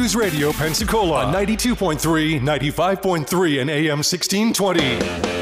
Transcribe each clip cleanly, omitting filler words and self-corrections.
News Radio Pensacola on 92.3, 95.3, and AM 1620.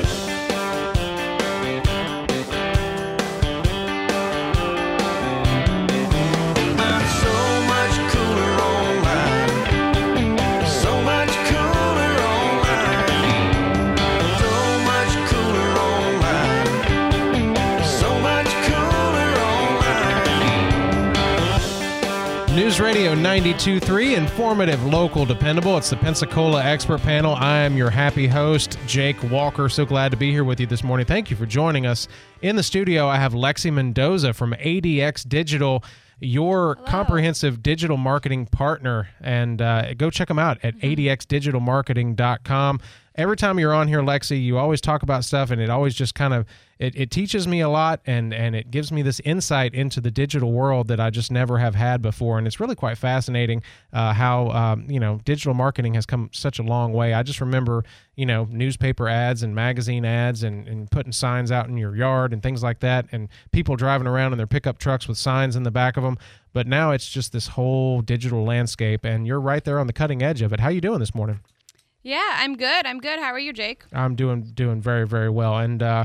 News Radio 92.3, informative, local, dependable. It's the Pensacola Expert Panel. I am your happy host, Jake Walker. So glad to be here with you this morning. Thank you for joining us. In the studio, I have Lexi Mendoza from ADX Digital, your comprehensive digital marketing partner. And go check them out at adxdigitalmarketing.com. Every time you're on here, Lexi, you always talk about stuff, and it always just kind of, it teaches me a lot, and it gives me this insight into the digital world that I just never have had before. And it's really quite fascinating how, digital marketing has come such a long way. I just remember, newspaper ads and magazine ads and putting signs out in your yard and things like that, and people driving around in their pickup trucks with signs in the back of them. But now it's just this whole digital landscape, and you're right there on the cutting edge of it. How you doing this morning? Yeah, I'm good. How are you, Jake? I'm doing very, very well. And I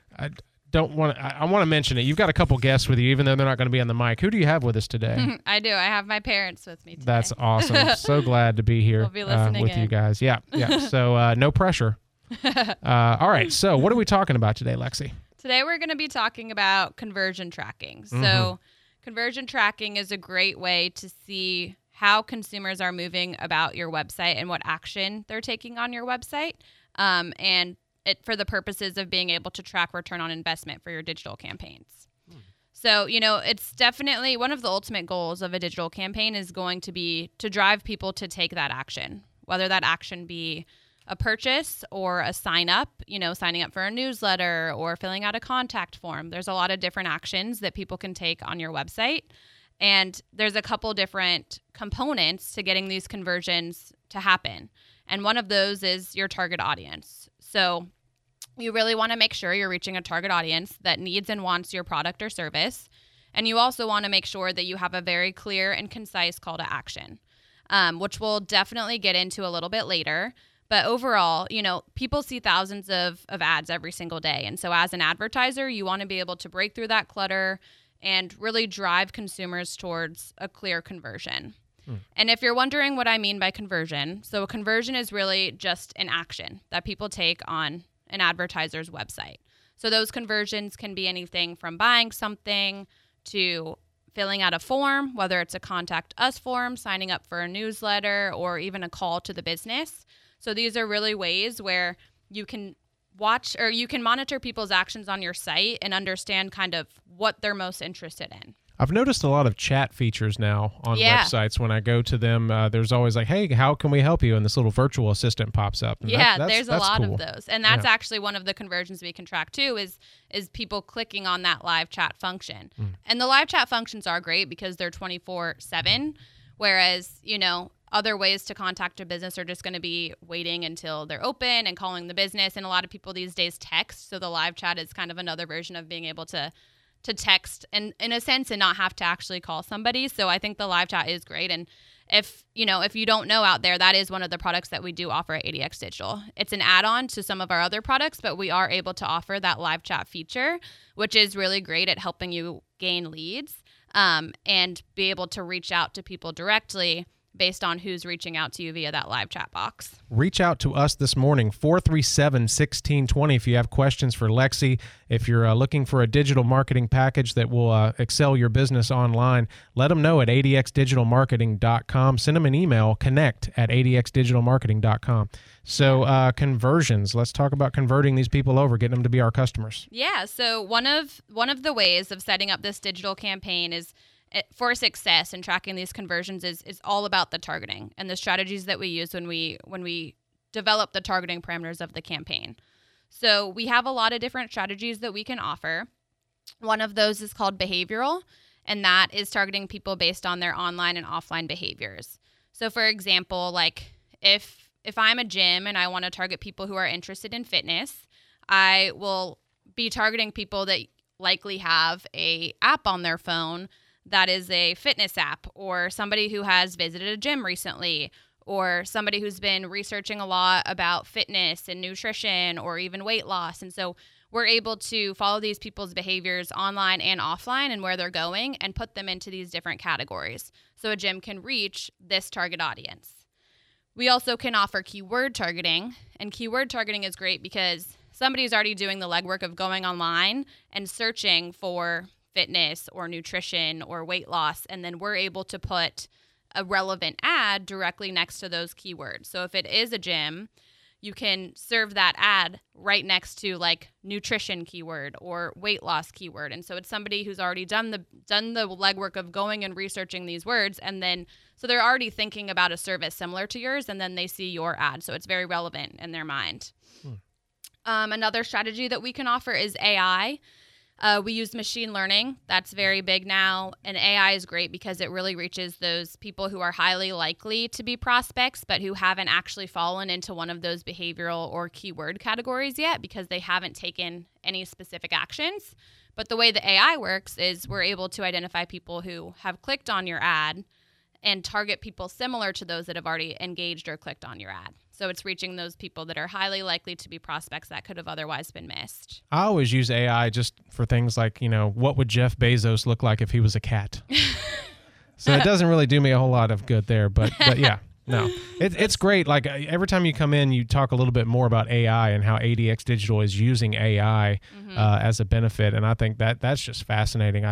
want to mention it. You've got a couple guests with you, even though they're not going to be on the mic. Who do you have with us today? I do. I have my parents with me today. That's awesome. I'm so glad to be here we'll be listening with you guys. Yeah. So no pressure. All right. So what are we talking about today, Lexi? Today we're going to be talking about conversion tracking. So conversion tracking is a great way to see how consumers are moving about your website and what action they're taking on your website, and it for the purposes of being able to track return on investment for your digital campaigns. So, it's definitely one of the ultimate goals of a digital campaign is going to be to drive people to take that action, whether that action be a purchase or a sign up, signing up for a newsletter or filling out a contact form. There's a lot of different actions that people can take on your website. And there's a couple different components to getting these conversions to happen. And one of those is your target audience. So you really want to make sure you're reaching a target audience that needs and wants your product or service. And you also want to make sure that you have a very clear and concise call to action, which we'll definitely get into a little bit later. But overall, people see thousands of ads every single day. And so as an advertiser, you want to be able to break through that clutter and really drive consumers towards a clear conversion. And if you're wondering what I mean by conversion, so a conversion is really just an action that people take on an advertiser's website. So those conversions can be anything from buying something to filling out a form, whether it's a contact us form, signing up for a newsletter, or even a call to the business. So these are really ways where you can watch or you can monitor people's actions on your site and understand kind of what they're most interested in. I've noticed a lot of chat features now on websites. When I go to them, there's always like, hey, how can we help you? And this little virtual assistant pops up. And there's a lot cool. of those. And that's actually one of the conversions we can track too is people clicking on that live chat function. And the live chat functions are great because they're 24/7, whereas, other ways to contact a business are just going to be waiting until they're open and calling the business. And a lot of people these days text. So the live chat is kind of another version of being able to text and in a sense and not have to actually call somebody. So I think the live chat is great. And if you don't know out there, that is one of the products that we do offer at ADX Digital. It's an add-on to some of our other products, but we are able to offer that live chat feature, which is really great at helping you gain leads and be able to reach out to people directly based on who's reaching out to you via that live chat box. Reach out to us this morning, 437-1620, if you have questions for Lexi. If you're looking for a digital marketing package that will excel your business online, let them know at adxdigitalmarketing.com. Send them an email, connect@adxdigitalmarketing.com. So conversions, let's talk about converting these people over, getting them to be our customers. Yeah, so one of the ways of setting up this digital campaign is for success in tracking these conversions is all about the targeting and the strategies that we use when we develop the targeting parameters of the campaign. So we have a lot of different strategies that we can offer. One of those is called behavioral, and that is targeting people based on their online and offline behaviors. So for example, like if I'm a gym and I want to target people who are interested in fitness, I will be targeting people that likely have a app on their phone that is a fitness app, or somebody who has visited a gym recently, or somebody who's been researching a lot about fitness and nutrition or even weight loss. And so we're able to follow these people's behaviors online and offline and where they're going and put them into these different categories. So a gym can reach this target audience. We also can offer keyword targeting, and keyword targeting is great because somebody's already doing the legwork of going online and searching for fitness or nutrition or weight loss, and then we're able to put a relevant ad directly next to those keywords. So if it is a gym, you can serve that ad right next to like nutrition keyword or weight loss keyword. And so it's somebody who's already done the legwork of going and researching these words, and then so they're already thinking about a service similar to yours, and then they see your ad. So it's very relevant in their mind. Another strategy that we can offer is AI. We use machine learning. That's very big now. And AI is great because it really reaches those people who are highly likely to be prospects, but who haven't actually fallen into one of those behavioral or keyword categories yet because they haven't taken any specific actions. But the way the AI works is we're able to identify people who have clicked on your ad and target people similar to those that have already engaged or clicked on your ad. So it's reaching those people that are highly likely to be prospects that could have otherwise been missed. I always use AI just for things like, what would Jeff Bezos look like if he was a cat? So it doesn't really do me a whole lot of good there, but yeah. No, it's great. Like every time you come in, you talk a little bit more about AI and how ADX Digital is using AI as a benefit. And I think that's just fascinating.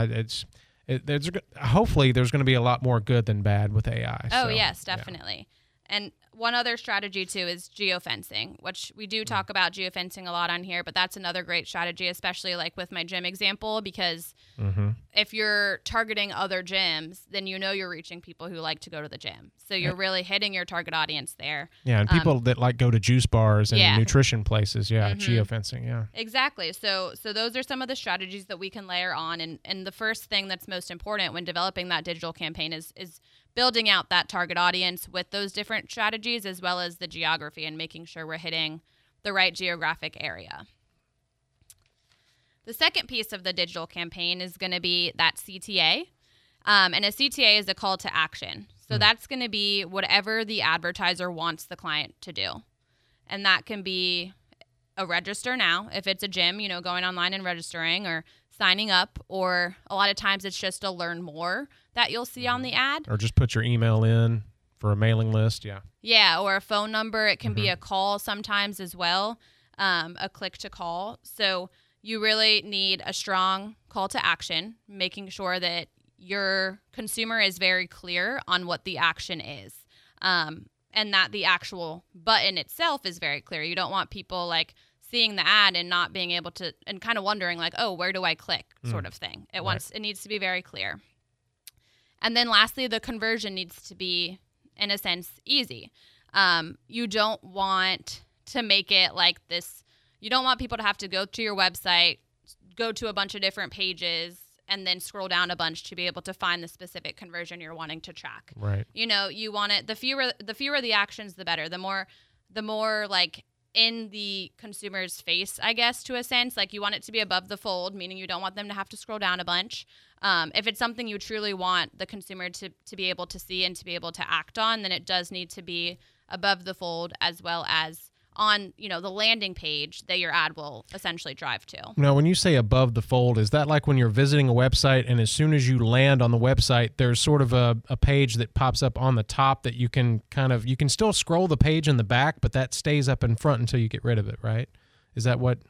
Hopefully there's going to be a lot more good than bad with AI. Oh, yes, definitely. Yeah. And one other strategy, too, is geofencing, which we do talk about geofencing a lot on here, but that's another great strategy, especially like with my gym example, because if you're targeting other gyms, then you're reaching people who like to go to the gym. So you're really hitting your target audience there. Yeah, and people that like go to juice bars and nutrition places, geofencing, Exactly. So those are some of the strategies that we can layer on, and the first thing that's most important when developing that digital campaign is building out that target audience with those different strategies, as well as the geography and making sure we're hitting the right geographic area. The second piece of the digital campaign is going to be that CTA. And a CTA is a call to action. So that's going to be whatever the advertiser wants the client to do. And that can be a register now, if it's a gym, going online and registering, or signing up, or a lot of times it's just a learn more that you'll see on the ad. Or just put your email in for a mailing list, Yeah, or a phone number. It can be a call sometimes as well, a click to call. So you really need a strong call to action, making sure that your consumer is very clear on what the action is, and that the actual button itself is very clear. You don't want people like seeing the ad and not being able to, and kind of wondering like, oh, where do I click, sort of thing. It needs to be very clear. And then lastly, the conversion needs to be, in a sense, easy. You don't want to make it like this. You don't want people to have to go to your website, go to a bunch of different pages, and then scroll down a bunch to be able to find the specific conversion you're wanting to track. Right. You want it, the fewer the actions, the better. The more like in the consumer's face, I guess, to a sense. Like you want it to be above the fold, meaning you don't want them to have to scroll down a bunch. If it's something you truly want the consumer to be able to see and to be able to act on, then it does need to be above the fold, as well as on, the landing page that your ad will essentially drive to. Now, when you say above the fold, is that like when you're visiting a website and as soon as you land on the website, there's sort of a page that pops up on the top that you can you can still scroll the page in the back, but that stays up in front until you get rid of it, right? Is that what?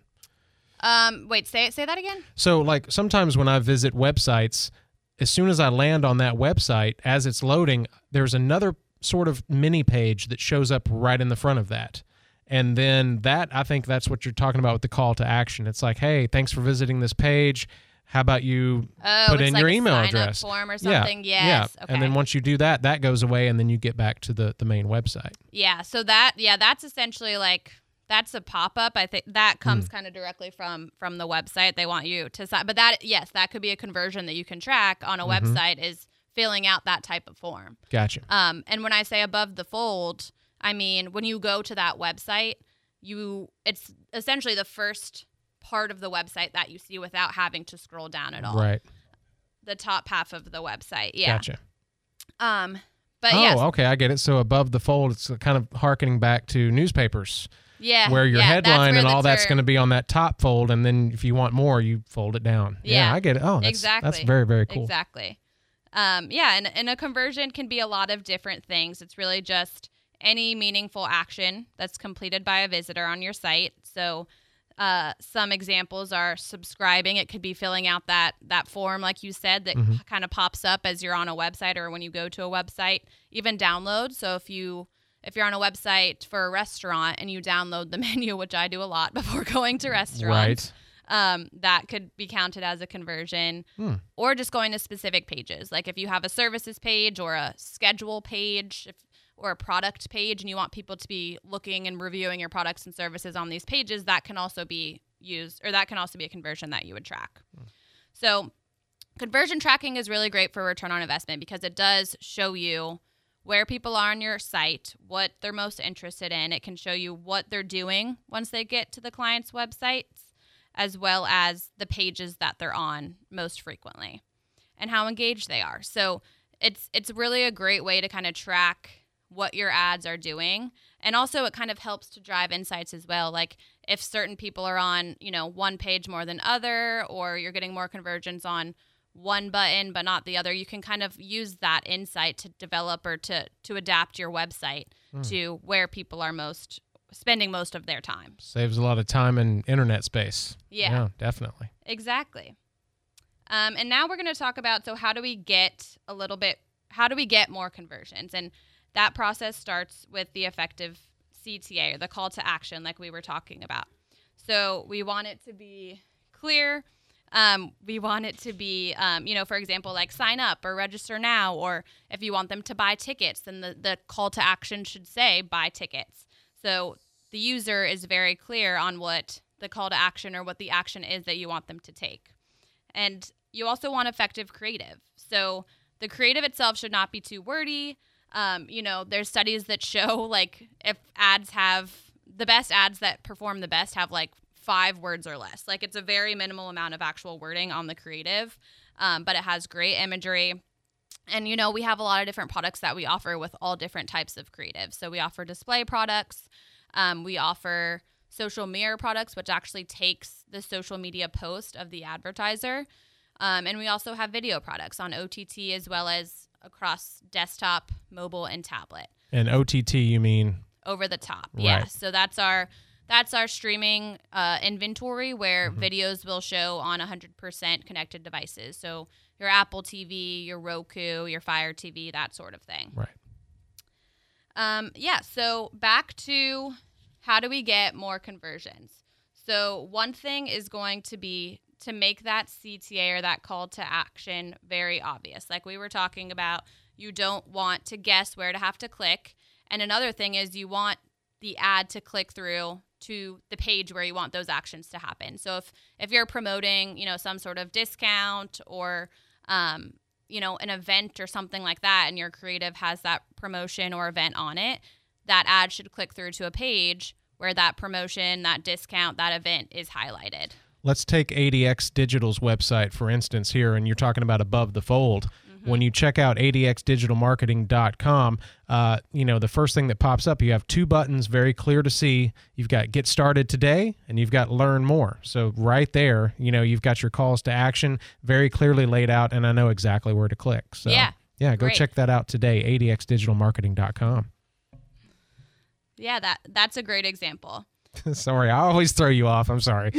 Wait, say that again? So like sometimes when I visit websites, as soon as I land on that website, as it's loading, there's another sort of mini page that shows up right in the front of that. And then I think that's what you're talking about with the call to action. It's like, hey, thanks for visiting this page. How about you put in your email address? Form or something? Yeah. Yes. Yeah. Okay. And then once you do that, that goes away, and then you get back to the main website. Yeah. So that's essentially like, that's a pop-up. I think that comes kind of directly from the website. They want you to sign. But that could be a conversion that you can track on a website, is filling out that type of form. Gotcha. And when I say above the fold, I mean, when you go to that website, it's essentially the first part of the website that you see without having to scroll down at all. Right. the top half of the website. Yeah. Gotcha. But oh, yes. okay, I get it. So above the fold, it's kind of hearkening back to newspapers. Yeah. Where your headline and all that's term- going to be on that top fold, and then if you want more, you fold it down. Yeah, I get it. Oh, that's very, very cool. Exactly. And a conversion can be a lot of different things. It's really just any meaningful action that's completed by a visitor on your site. So some examples are subscribing. It could be filling out that form, like you said, that kind of pops up as you're on a website or when you go to a website. Even download. So if you're on a website for a restaurant and you download the menu, which I do a lot before going to restaurants, that could be counted as a conversion. Or just going to specific pages. Like if you have a services page or a schedule page or a product page and you want people to be looking and reviewing your products and services on these pages, that can also be used, or that can also be a conversion that you would track. So conversion tracking is really great for return on investment because it does show you where people are on your site, what they're most interested in. It can show you what they're doing once they get to the client's websites, as well as the pages that they're on most frequently and how engaged they are. So it's really a great way to kind of track what your ads are doing. And also it kind of helps to drive insights as well. Like if certain people are on, one page more than other, or you're getting more conversions on one button but not the other, you can kind of use that insight to develop or to adapt your website to where people are spending most of their time. Saves a lot of time and internet space. Yeah, definitely. Exactly. And now we're going to talk about, so how do we get more conversions? And that process starts with the effective CTA, or the call to action, like we were talking about. So we want it to be clear. We want it to be, for example, like sign up or register now, or if you want them to buy tickets, then the call to action should say buy tickets. So the user is very clear on what the call to action or what the action is that you want them to take. And you also want effective creative. So the creative itself should not be too wordy. There's studies that show like if ads have the best ads that perform the best have like 5 words or less. Like it's a very minimal amount of actual wording on the creative, but it has great imagery. And, we have a lot of different products that we offer with all different types of creative. So we offer display products. We offer social mirror products, which actually takes the social media post of the advertiser. And we also have video products on OTT as well as across desktop, mobile, and tablet. And OTT, you mean? Over the top, right. Yeah. So that's our streaming inventory where videos will show on 100% connected devices. So your Apple TV, your Roku, your Fire TV, that sort of thing. Right. So back to how do we get more conversions? So one thing is going to be to make that CTA or that call to action very obvious. Like we were talking about, you don't want to guess where to have to click. And another thing is you want the ad to click through to the page where you want those actions to happen. So if you're promoting, some sort of discount or, an event or something like that, and your creative has that promotion or event on it, that ad should click through to a page where that promotion, that discount, that event is highlighted. Let's take ADX Digital's website, for instance, here, and you're talking about above the fold. When you check out adxdigitalmarketing.com, the first thing that pops up, you have 2 buttons, very clear to see. You've got Get Started Today, and you've got Learn More. So right there, you've got your calls to action very clearly laid out, and I know exactly where to click. So go great. Check that out today, adxdigitalmarketing.com. Yeah, that's a great example. Sorry, I always throw you off. I'm sorry.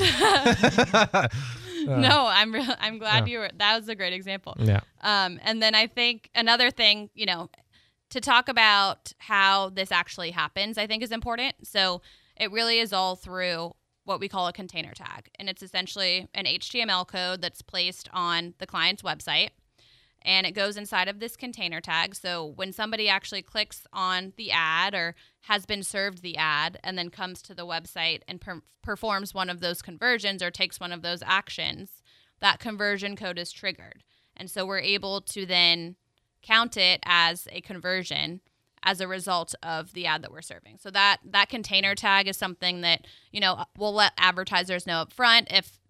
No, I'm glad that was a great example. Yeah. And then I think another thing, to talk about how this actually happens, I think is important. So it really is all through what we call a container tag. And it's essentially an HTML code that's placed on the client's website. And it goes inside of this container tag. So when somebody actually clicks on the ad or has been served the ad and then comes to the website and performs one of those conversions or takes one of those actions, that conversion code is triggered. And so we're able to then count it as a conversion as a result of the ad that we're serving. So that container tag is something that, we'll let advertisers know up front. If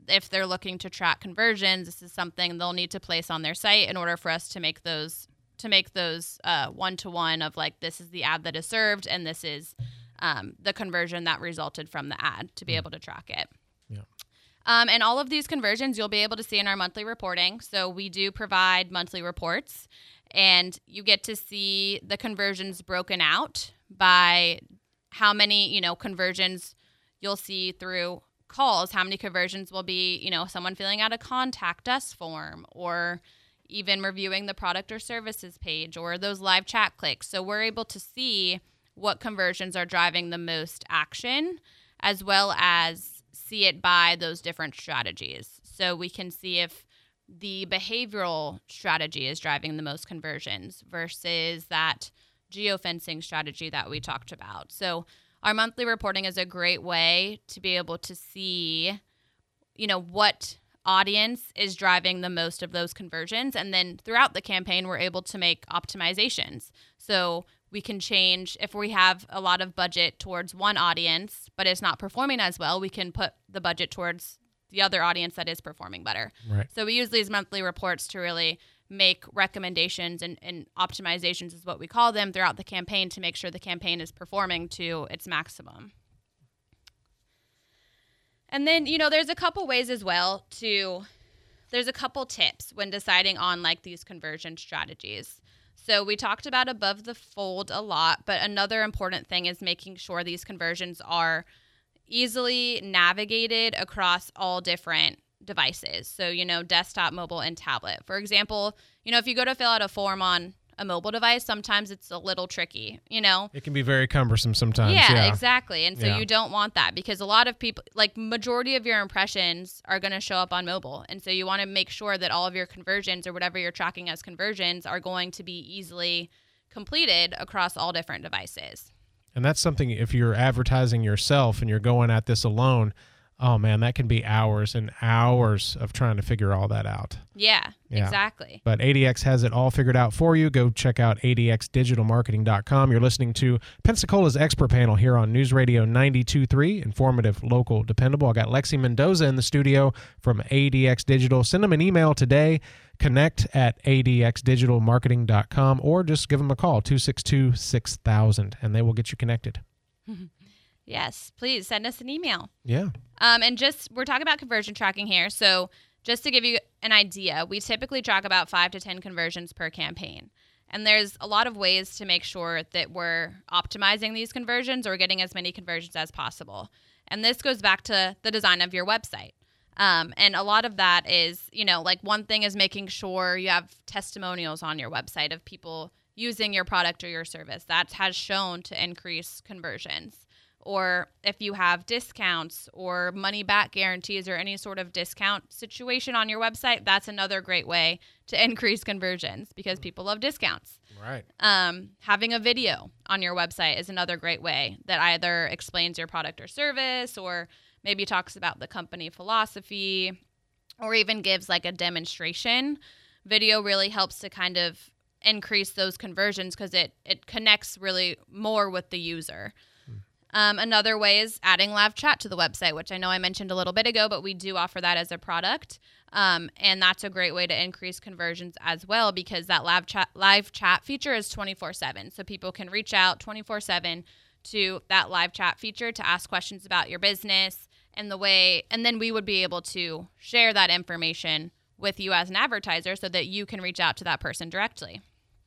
if they're looking to track conversions, this is something they'll need to place on their site in order for us to make those one-to-one of like, this is the ad that is served and this is the conversion that resulted from the ad, to be able to track it. Yeah. And all of these conversions you'll be able to see in our monthly reporting. So we do provide monthly reports, and you get to see the conversions broken out by how many, conversions you'll see through calls, how many conversions will be, someone filling out a contact us form, or even reviewing the product or services page, or those live chat clicks. So we're able to see what conversions are driving the most action, as well as see it by those different strategies. So we can see if the behavioral strategy is driving the most conversions versus that geofencing strategy that we talked about. So our monthly reporting is a great way to be able to see, what audience is driving the most of those conversions. And then throughout the campaign, we're able to make optimizations. So we can change, if we have a lot of budget towards one audience, but it's not performing as well, we can put the budget towards the other audience that is performing better. Right. So we use these monthly reports to really make recommendations and optimizations is what we call them throughout the campaign, to make sure the campaign is performing to its maximum. And then, there's a couple ways as well there's a couple tips when deciding on like these conversion strategies. So we talked about above the fold a lot, but another important thing is making sure these conversions are easily navigated across all different devices. So, desktop, mobile, and tablet. For example, if you go to fill out a form on a mobile device, sometimes it's a little tricky, It can be very cumbersome sometimes. Yeah, exactly. And so Yeah. you don't want that, because a lot of people, like majority of your impressions are going to show up on mobile. And so you want to make sure that all of your conversions, or whatever you're tracking as conversions, are going to be easily completed across all different devices. And that's something, if you're advertising yourself and you're going at this alone, oh man, that can be hours and hours of trying to figure all that out. Yeah, exactly. But ADX has it all figured out for you. Go check out adxdigitalmarketing.com. You're listening to Pensacola's Expert Panel here on News Radio 92.3, informative, local, dependable. I got Lexi Mendoza in the studio from ADX Digital. Send them an email today, connect@adxdigitalmarketing.com, or just give them a call, 262-6000, and they will get you connected. Yes, please send us an email. Yeah. And we're talking about conversion tracking here. So just to give you an idea, we typically track about 5 to 10 conversions per campaign. And there's a lot of ways to make sure that we're optimizing these conversions or getting as many conversions as possible. And this goes back to the design of your website. And a lot of that is, like one thing is making sure you have testimonials on your website of people using your product or your service. That has shown to increase conversions. Or if you have discounts or money back guarantees or any sort of discount situation on your website, that's another great way to increase conversions, because people love discounts. Right. Having a video on your website is another great way that either explains your product or service, or maybe talks about the company philosophy, or even gives like a demonstration. Video really helps to kind of increase those conversions because it connects really more with the user. Another way is adding live chat to the website, which I know I mentioned a little bit ago, but we do offer that as a product. And that's a great way to increase conversions as well, because that live chat feature is 24/7. So people can reach out 24/7 to that live chat feature to ask questions about your business and then we would be able to share that information with you as an advertiser so that you can reach out to that person directly.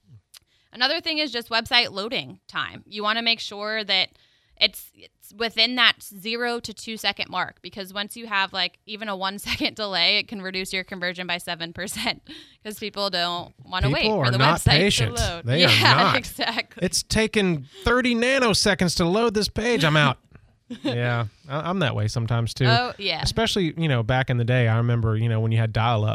Another thing is just website loading time. You want to make sure that it's within that 0 to 2 second mark, because once you have like even a 1 second delay, it can reduce your conversion by 7% because people don't want to wait for the website to load. They are not. Exactly. It's taken 30 nanoseconds to load this page. I'm out. Yeah, I'm that way sometimes too. Oh, yeah. Especially, back in the day, I remember, when you had dial-up.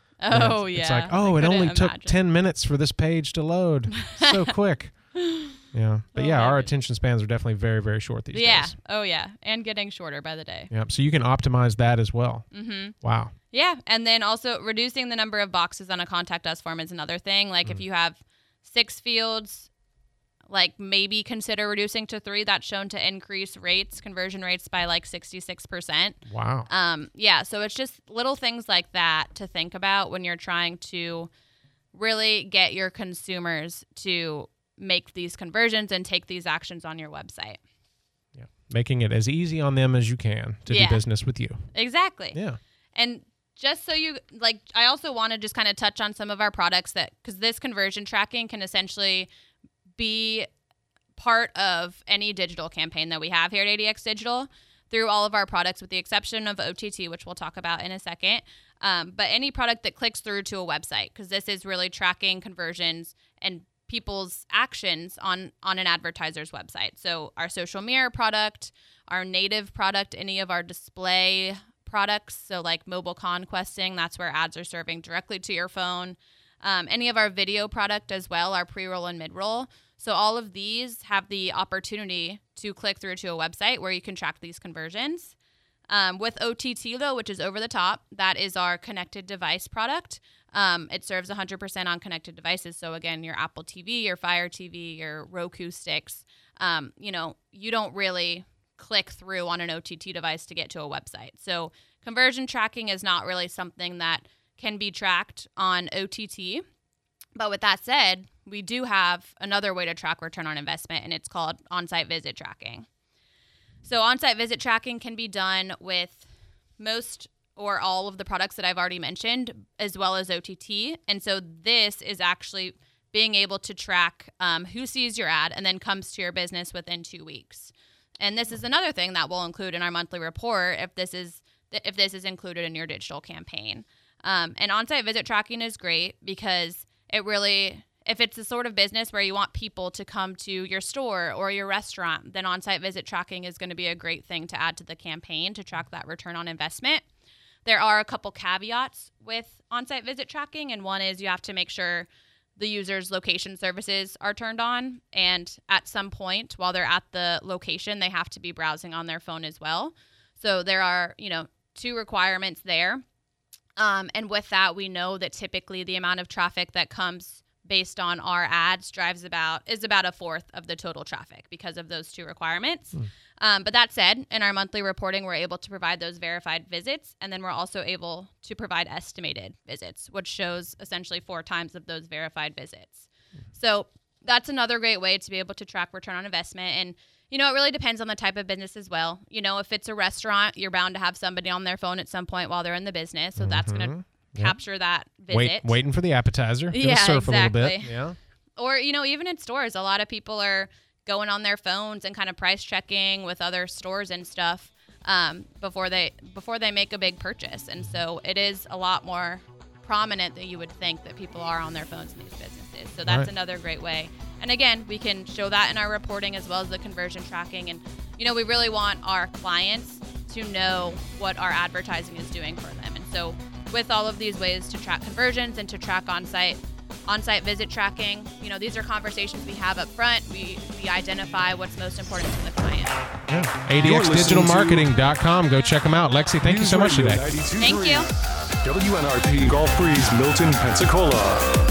Oh, It's yeah. like, it only took 10 minutes for this page to load. So quick. Yeah. But our attention spans are definitely very, very short these days. Yeah. Oh, yeah. And getting shorter by the day. Yep. So you can optimize that as well. Mm-hmm. Wow. Yeah. And then also reducing the number of boxes on a contact us form is another thing. Like if you have 6 fields like maybe consider reducing to 3. That's shown to increase conversion rates by like 66%. Wow. Yeah, so it's just little things like that to think about when you're trying to really get your consumers to make these conversions and take these actions on your website. Yeah, making it as easy on them as you can to do business with you. Exactly. Yeah. And just so you, like, I also want to just kind of touch on some of our products because this conversion tracking can essentially be part of any digital campaign that we have here at ADX Digital through all of our products, with the exception of OTT, which we'll talk about in a second. But any product that clicks through to a website, because this is really tracking conversions and people's actions on an advertiser's website. So our social mirror product, our native product, any of our display products, so like mobile conquesting, that's where ads are serving directly to your phone. Any of our video product as well, our pre-roll and mid-roll. So all of these have the opportunity to click through to a website where you can track these conversions. With OTT, though, which is over the top, that is our connected device product. It serves 100% on connected devices. So again, your Apple TV, your Fire TV, your Roku sticks, you don't really click through on an OTT device to get to a website. So conversion tracking is not really something that can be tracked on OTT. But with that said, we do have another way to track return on investment, and it's called on-site visit tracking. So on-site visit tracking can be done with most or all of the products that I've already mentioned, as well as OTT. And so this is actually being able to track who sees your ad and then comes to your business within 2 weeks. And this is another thing that we'll include in our monthly report if this is included in your digital campaign. And on-site visit tracking is great because if it's the sort of business where you want people to come to your store or your restaurant, then on-site visit tracking is going to be a great thing to add to the campaign to track that return on investment. There are a couple caveats with on-site visit tracking, and one is you have to make sure the user's location services are turned on, and at some point while they're at the location, they have to be browsing on their phone as well. So there are, 2 requirements there. And with that, we know that typically the amount of traffic that comes based on our ads is about 1/4 of the total traffic because of those 2 requirements. But that said, in our monthly reporting, we're able to provide those verified visits, and then we're also able to provide estimated visits, which shows essentially 4 times of those verified visits. So that's another great way to be able to track return on investment. And it really depends on the type of business as well. If it's a restaurant, you're bound to have somebody on their phone at some point while they're in the business. So that's going to capture that visit. Waiting for the appetizer. Yeah, surf exactly. a little bit. Yeah. Or, even in stores, a lot of people are going on their phones and kind of price checking with other stores and stuff before they make a big purchase. And so it is a lot more prominent than you would think that people are on their phones in these businesses. So that's another great way. And again, we can show that in our reporting as well as the conversion tracking. And, we really want our clients to know what our advertising is doing for them. And so with all of these ways to track conversions and to track on-site visit tracking, these are conversations we have up front. We identify what's most important to the client. Yeah. ADXdigitalmarketing.com. Go check them out. Lexi, thank you so much today. Thank you. WNRP Gulf Breeze, Milton, Pensacola.